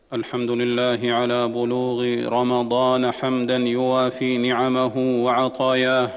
الحمد لله على بلوغ رمضان حمدا يوافي نعمه وعطاياه،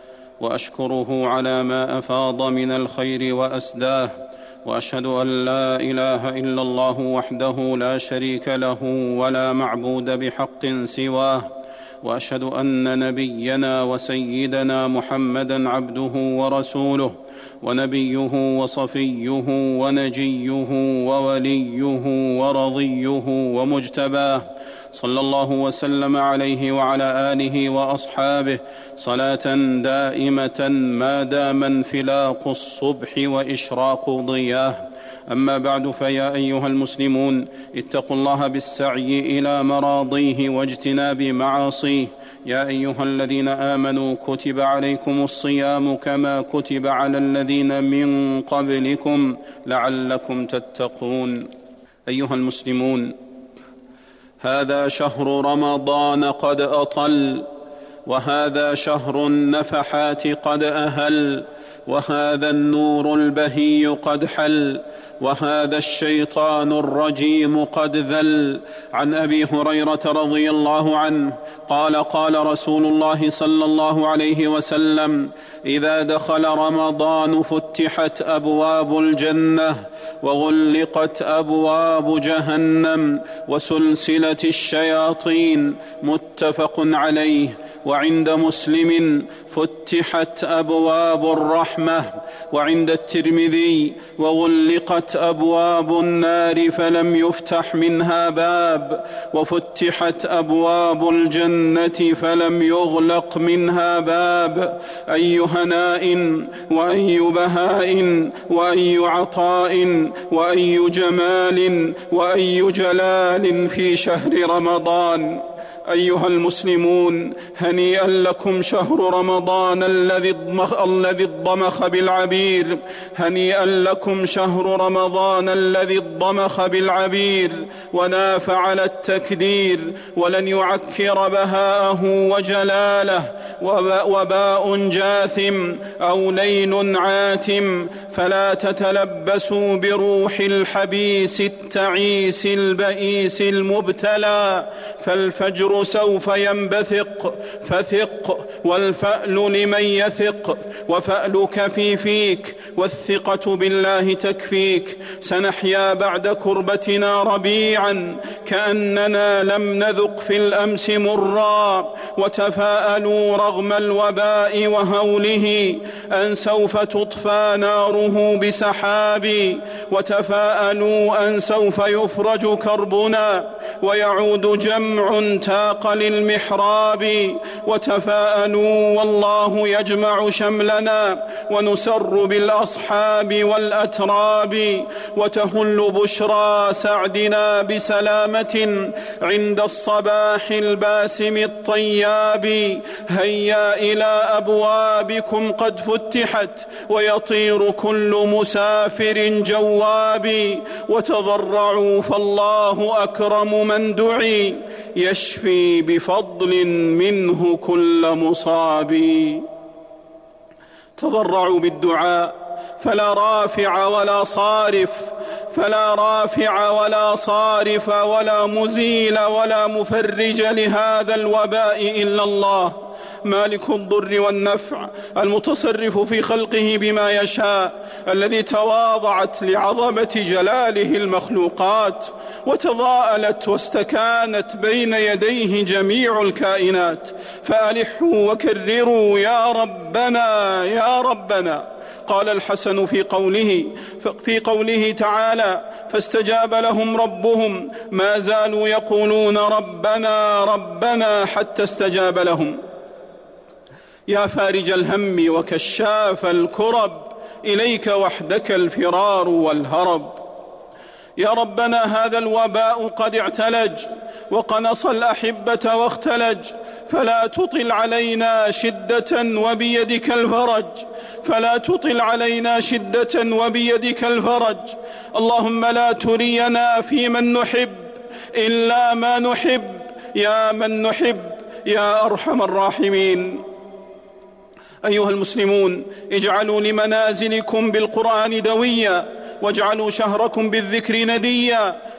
وأشكره على ما أفاض من الخير وأسداه، وأشهد أن لا إله إلا الله وحده لا شريك له ولا معبود بحق سواه، وأشهد أن نبينا وسيدنا محمدًا عبده ورسوله ونبيه وصفيه ونجيه ووليه ورضيه ومجتباه، صلى الله وسلم عليه وعلى آله وأصحابه صلاة دائمة ما دام انفلاق الصبح وإشراق ضياه. أما بعد، فيا أيها المسلمون، اتقوا الله بالسعي إلى مراضيه واجتناب معاصيه. يا أيها الذين آمنوا كتب عليكم الصيام كما كتب على الذين من قبلكم لعلكم تتقون. أيها المسلمون، هذا شهر رمضان قد أطل، وهذا شهر النفحات قد أهل، وهذا النور البهي قد حل، وهذا الشيطان الرجيم قد ذل. عن أبي هريرة رضي الله عنه قال: قال رسول الله صلى الله عليه وسلم: إذا دخل رمضان فتحت أبواب الجنة وغلقت أبواب جهنم وسلسلة الشياطين. متفق عليه. وعند مسلم: فتحت أبواب الرحمة. وعند الترمذي: وغلقت أبواب النار فلم يفتح منها باب، وفتحت أبواب الجنة فلم يغلق منها باب. أي هناء وأي بهاء وأي عطاء وأي جمال وأي جلال في شهر رمضان. أيها المسلمون، هنيئا لكم شهر رمضان الذي اضمخ بالعبير. هنيئا لكم شهر رمضان الذي اضمخ بالعبير وناف على التكدير، ولن يعكر بهاءه وجلاله وباء جاثم أو ليل عاتم. فلا تتلبسوا بروح الحبيس التعيس البئيس المبتلى، فالفجر سوف ينبثق فثق، والفأل لمن يثق، وفألك في فيك، والثقة بالله تكفيك. سنحيا بعد كربتنا ربيعا كأننا لم نذق في الأمس مرا، وتفاءلوا رغم الوباء وهوله أن سوف تطفى ناره بسحاب، وتفاءلوا أن سوف يفرج كربنا ويعود جمع تاق للمحراب، وتفاءلوا والله يجمع شملنا ونسر بالأصحاب والأتراب، وتهل بشرى سعدنا بسلامة عند الصباح الباسم الطياب. هيا إلى أبوابكم قد فتحت ويطير كل مسافر جواب، وتضرعوا فالله أكرم من دعي يشفي بفضل منه كل مصاب. تضرعوا بالدعاء فلا رافع ولا صارف، فلا رافع ولا صارف ولا مزيل ولا مفرج لهذا الوباء إلا الله، مالك الضر والنفع، المتصرف في خلقه بما يشاء، الذي تواضعت لعظمة جلاله المخلوقات وتضاءلت واستكانت بين يديه جميع الكائنات. فألحوا وكرروا يا ربنا يا ربنا. قال الحسن في قوله تعالى: فاستجاب لهم ربهم ما زالوا يقولون ربنا ربنا حتى استجاب لهم. يا فارج الهم وكشاف الكرب، إليك وحدك الفرار والهرب. يا ربنا، هذا الوباء قد اعتلج وقنص الأحبة واختلج، فلا تطل علينا شدة وبيدك الفرج، فلا تطل علينا شدة وبيدك الفرج. اللهم لا ترينا في من نحب إلا ما نحب، يا من نحب يا أرحم الراحمين. أيها المسلمون، اجعلوا لمنازلكم بالقرآن دويا، واجعلوا شهركم بالذكر نديا،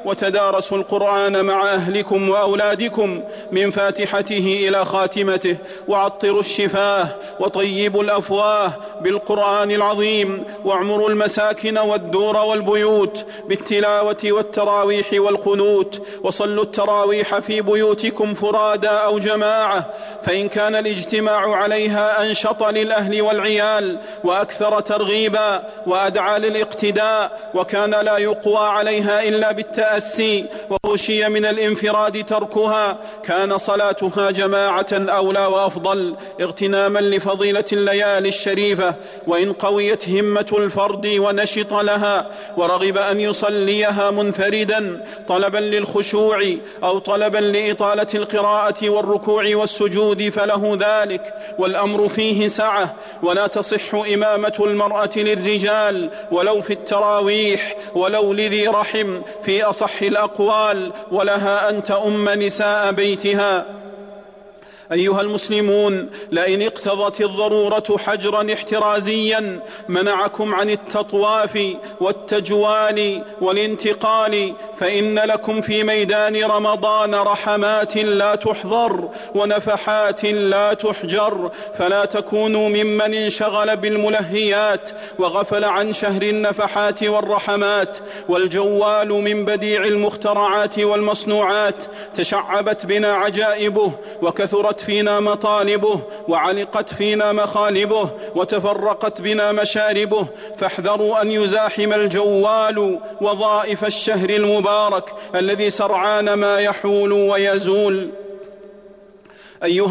وتدارسوا القرآن مع أهلكم وأولادكم من فاتحته إلى خاتمته، وعطروا الشفاه وطيبوا الأفواه بالقرآن العظيم، واعمروا المساكن والدور والبيوت بالتلاوة والتراويح والقنوت، وصلوا التراويح في بيوتكم فرادى أو جماعة، فإن كان الاجتماع عليها أنشط للأهل والعيال وأكثر ترغيبا وأدعى للاقتداء، وكان لا يقوى عليها إلا بالتأسي وخشي من الانفراد تركها، كان صلاتها جماعة أولى وأفضل اغتناما لفضيلة الليالي الشريفة. وإن قويت همة الفرد ونشط لها ورغب أن يصليها منفردا طلبا للخشوع أو طلبا لإطالة القراءة والركوع والسجود فله ذلك، والأمر فيه سعة، ولا تصح إمامة المرأة للرجال ولو في التراويح ولو لذي رحم في أصح الأقوال، ولها أن تؤم نساء بيتها. أيها المسلمون، لئن اقتضت الضرورة حجرا احترازيا منعكم عن التطواف والتجوال والانتقال، فإن لكم في ميدان رمضان رحمات لا تحضر ونفحات لا تحجر، فلا تكونوا ممن انشغل بالملهيات وغفل عن شهر النفحات والرحمات. والجوال من بديع المخترعات والمصنوعات، تشعبت بنا عجائبه وكثرت فينا مطالبه وعلقت فينا مخالبه وتفرقت بنا مشاربه، فاحذروا أن يزاحم الجوال وظائف الشهر المبارك الذي سرعان ما يحول ويزول. أيها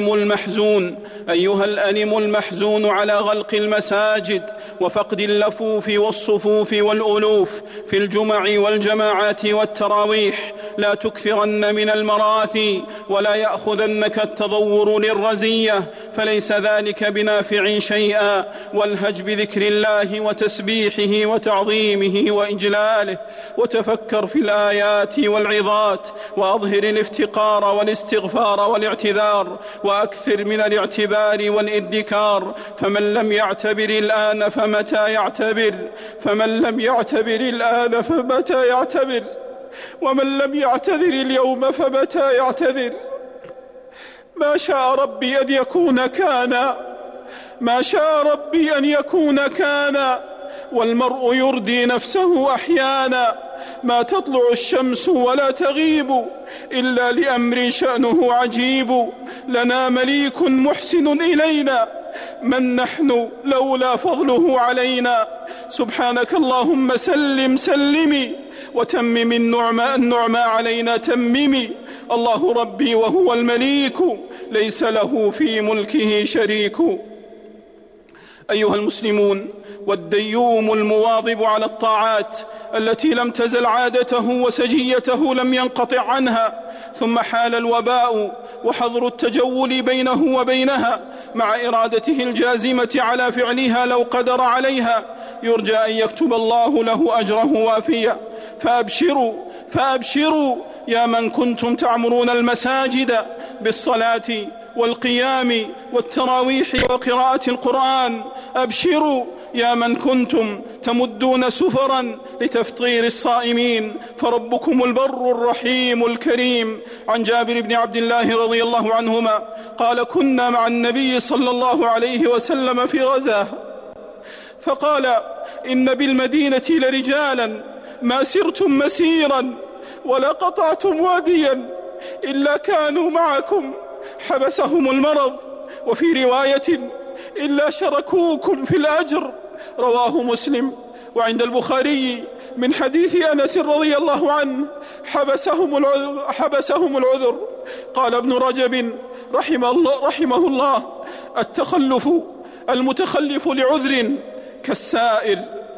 الألم المحزون على غلق المساجد وفقد اللفوف والصفوف والألوف في الجمع والجماعات والتراويح، لا تكثرن من المراثي ولا يأخذنك التضور للرزية، فليس ذلك بنافع شيئا، والهج بذكر الله وتسبيحه وتعظيمه وإجلاله، وتفكر في الآيات والعظات، وأظهر الافتقار والاستغفار والاعتذار، وأكثر من الاعتبار والإدكار، فمن لم يعتبر الآن فمتى يعتبر، فمن لم يعتبر الآن فمتى يعتبر، ومن لم يعتذر اليوم فمتى يعتذر. ما شاء ربي أن يكون كان، ما شاء ربي أن يكون كان، والمرء يردي نفسه أحيانا، ما تطلع الشمس ولا تغيب إلا لأمر شأنه عجيب، لنا مليك محسن إلينا، من نحن لولا فضله علينا، سبحانك اللهم سلم سلمي وتمم النعمى علينا تممي، الله ربي وهو المليك ليس له في ملكه شريك. أيها المسلمون، والديوم المواظب على الطاعات التي لم تزل عادته وسجيته لم ينقطع عنها، ثم حال الوباء وحظر التجول بينه وبينها مع إرادته الجازمة على فعلها لو قدر عليها، يرجى أن يكتب الله له أجره وافيا. فأبشروا يا من كنتم تعمرون المساجد بالصلاة والقيام والتراويح وقراءة القرآن، أبشروا يا من كنتم تمدون سفرا لتفطير الصائمين، فربكم البر الرحيم الكريم. عن جابر بن عبد الله رضي الله عنهما قال: كنا مع النبي صلى الله عليه وسلم في غزاه، فقال: إن بالمدينة لرجالا ما سرتم مسيرا ولا قطعتم واديا إلا كانوا معكم، حبسهم المرض، وفي رواية إلا شركوكم في الأجر، رواه مسلم. وعند البخاري من حديث أنس رضي الله عنه: حبسهم العذر. قال ابن رجب رحمه الله: المتخلف لعذر كالسائر.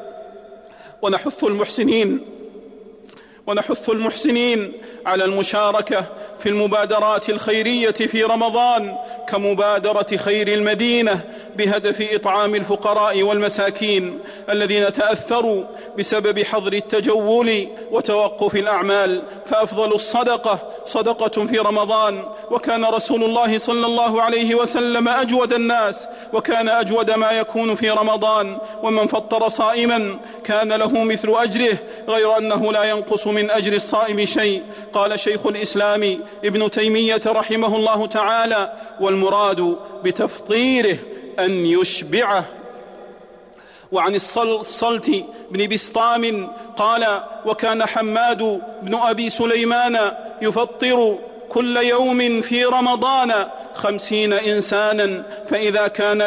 ونحث المحسنين على المشاركة في المبادرات الخيرية في رمضان، كمبادرة خير المدينة بهدف إطعام الفقراء والمساكين الذين تأثروا بسبب حظر التجول وتوقف الأعمال، فأفضل الصدقة صدقة في رمضان. وكان رسول الله صلى الله عليه وسلم أجود الناس، وكان أجود ما يكون في رمضان، ومن فطر صائما كان له مثل أجره، غير أنه لا ينقص من أجر الصائم شيء. قال شيخ الإسلام ابن تيمية رحمه الله تعالى: والمراد بتفطيره أن يشبعه. وعن الصلت بن بسطام قال: وكان حماد بن أبي سليمان يفطر كل يوم في رمضان 50 إنسانا، فإذا كان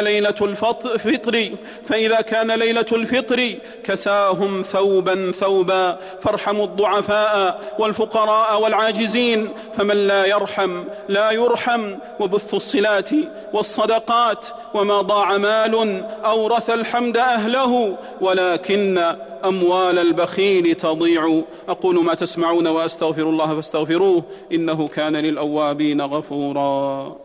ليلة الفطر كساهم ثوبا ثوبا، فارحموا الضعفاء والفقراء والعاجزين، فمن لا يرحم لا يرحم. وبث الصلات والصدقات، وما ضاع مال أورث الحمد أهله، ولكن أموال البخيل تضيع. أقول ما تسمعون وأستغفر الله فاستغفروه إنه كان للأوابين غفورا.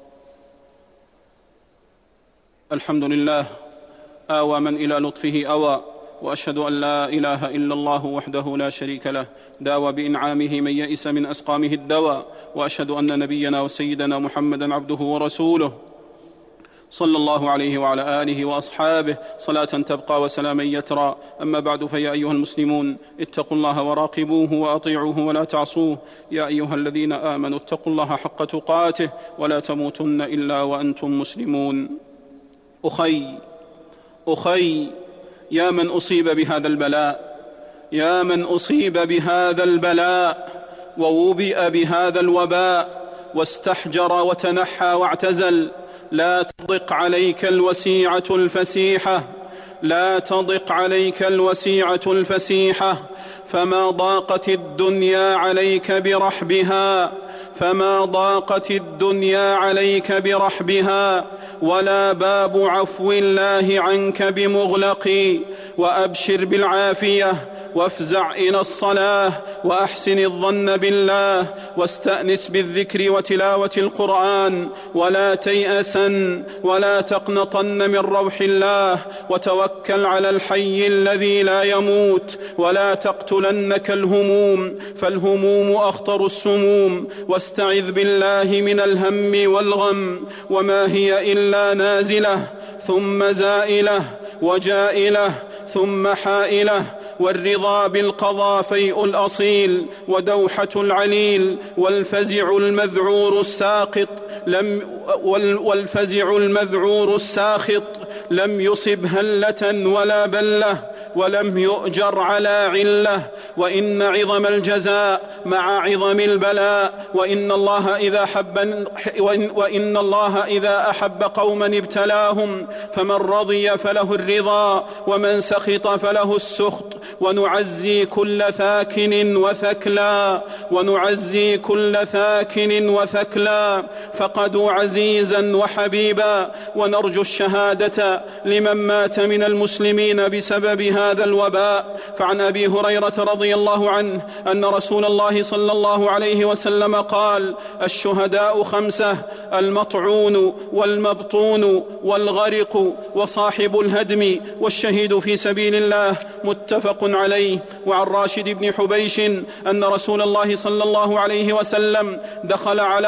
الحمد لله آوى من إلى لطفه أوى، وأشهد أن لا إله إلا الله وحده لا شريك له، داوى بإنعامه من يئس من أسقامه الدواء. وأشهد أن نبينا وسيدنا محمدا عبده ورسوله، صلى الله عليه وعلى آله وأصحابه صلاة تبقى وسلاما يترى. أما بعد، فيا أيها المسلمون اتقوا الله وراقبوه وأطيعوه ولا تعصوه. يا أيها الذين آمنوا اتقوا الله حق تقاته ولا تموتن إلا وأنتم مسلمون. أخي يا من أصيب بهذا البلاء ووبئ بهذا الوباء واستحجر وتنحى واعتزل، لا تضق عليك الوسيعة الفسيحة، فما ضاقت الدنيا عليك برحبها، ولا باب عفو الله عنك بمغلق. وأبشر بالعافية، وافزع إلى الصلاة، وأحسن الظن بالله، واستأنس بالذكر وتلاوة القرآن، ولا تيأسن ولا تقنطن من روح الله، وتوكل على الحي الذي لا يموت، ولا تقتلنك الهموم، فالهموم أخطر السموم. واستعذ بالله من الهم والغم، وما هي إلا نازلة ثم زائلة وجائلة ثم حائلة، والرضا بالقضاء فيء الأصيل ودوحة العليل، والفزع المذعور الساخط لم يصب هلة ولا بلة، ولم يؤجر على علة. وإن عظم الجزاء مع عظم البلاء، وإن الله إذا أحب قوما ابتلاهم، فمن رضي فله الرضا، ومن سخط فله السخط. ونعزي كل ثاكن وثكلا فقدوا عزيزا وحبيبا. ونرجو الشهادة لمن مات من المسلمين بسبب هذا الوباء. فعن أبي هريرة رضي الله عنه أن رسول الله صلى الله عليه وسلم قال: الشهداء 5: المطعون والمبطون والغرق وصاحب الهدم والشهيد في سبيل الله. متفق عليه. وعن راشد بن حبيش أن رسول الله صلى الله عليه وسلم دخل على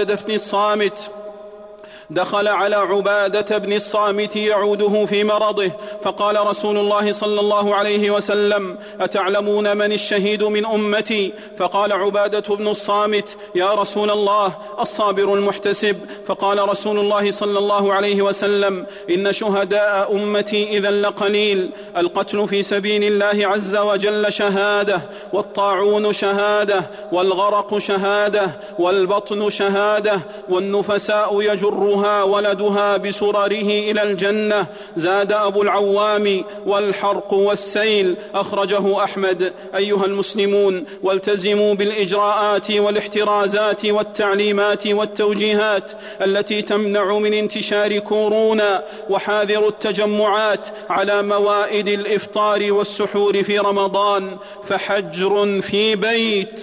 عبادة بن الصامت يعوده في مرضه، فقال رسول الله صلى الله عليه وسلم: أتعلمون من الشهيد من أمتي؟ فقال عبادة بن الصامت: يا رسول الله، الصابر المحتسب. فقال رسول الله صلى الله عليه وسلم: إن شهداء أمتي إذا لقليل. القتل في سبيل الله عز وجل شهادة، والطاعون شهادة، والغرق شهادة، والبطن شهادة، والنفساء يجرها ولدها بسرره إلى الجنة. زاد أبو العوام: والحرق والسيل. أخرجه أحمد. أيها المسلمون، والتزموا بالإجراءات والاحترازات والتعليمات والتوجيهات التي تمنع من انتشار كورونا، وحاذروا التجمعات على موائد الإفطار والسحور في رمضان، فحجر في بيت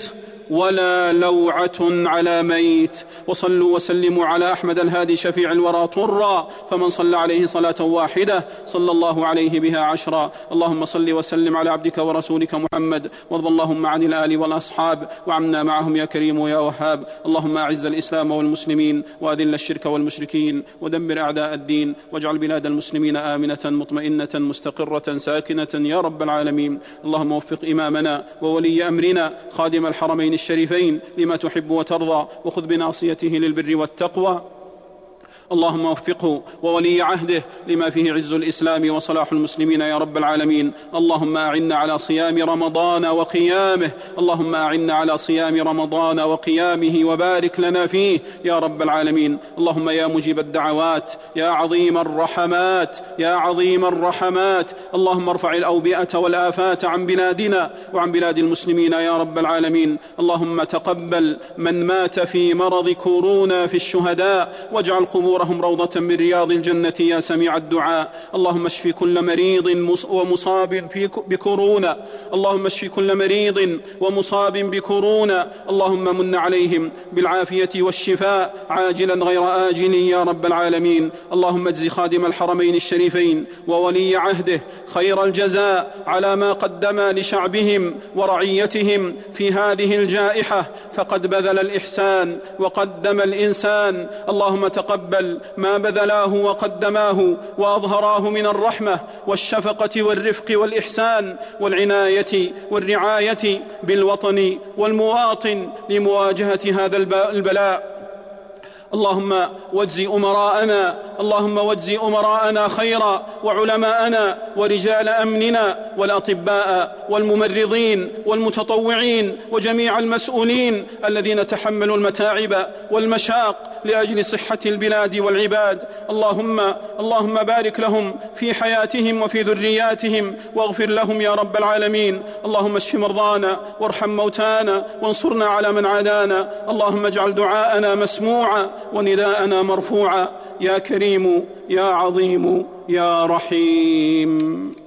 ولا لوعة على ميت. وصلوا وسلموا على أحمد الهادي شفيع الورى طرا، فمن صلى عليه صلاة واحدة صلى الله عليه بها 10. اللهم صل وسلم على عبدك ورسولك محمد، وارض اللهم عن الآل والأصحاب وعنا معهم يا كريم يا وهاب. اللهم أعز الإسلام والمسلمين وأذل الشرك والمشركين ودمر أعداء الدين، واجعل بلاد المسلمين آمنة مطمئنة مستقرة ساكنة يا رب العالمين. اللهم وفق إمامنا وولي أمرنا خادم الحرمين الشريفين لما تحب وترضى، وخذ بناصيته للبر والتقوى. اللهم وفقه وولي عهده لما فيه عز الإسلام وصلاح المسلمين يا رب العالمين. اللهم أعنا على صيام رمضان وقيامه، اللهم أعنا على صيام رمضان وقيامه، وبارك لنا فيه يا رب العالمين. اللهم يا مجيب الدعوات يا عظيم الرحمات يا عظيم الرحمات، اللهم ارفع الأوبئة والآفات عن بلادنا وعن بلاد المسلمين يا رب العالمين. اللهم تقبل من مات في مرض كورونا في الشهداء، واجعل قبورهم روضة من رياض الجنة يا سميع الدعاء. اللهم اشف كل مريض ومصاب بكورونا، اللهم اشف كل مريض ومصاب بكورونا، اللهم من عليهم بالعافية والشفاء عاجلا غير آجل يا رب العالمين. اللهم اجز خادم الحرمين الشريفين وولي عهده خير الجزاء على ما قدم لشعبهم ورعيتهم في هذه الجائحة، فقد بذل الإحسان وقدم الإنسان. اللهم تقبل ما بذلاه وقدماه وأظهراه من الرحمة والشفقة والرفق والإحسان والعناية والرعاية بالوطن والمواطن لمواجهة هذا البلاء. اللهم واجز أمراءنا خيرا، وعلماءنا ورجال أمننا والأطباء والممرضين والمتطوعين وجميع المسؤولين الذين تحملوا المتاعب والمشاق لأجل صحة البلاد والعباد. اللهم بارك لهم في حياتهم وفي ذرياتهم واغفر لهم يا رب العالمين. اللهم اشف مرضانا وارحم موتانا وانصرنا على من عادانا. اللهم اجعل دعاءنا مسموعا ونداءنا مرفوعا يا كريم يا عظيم يا رحيم.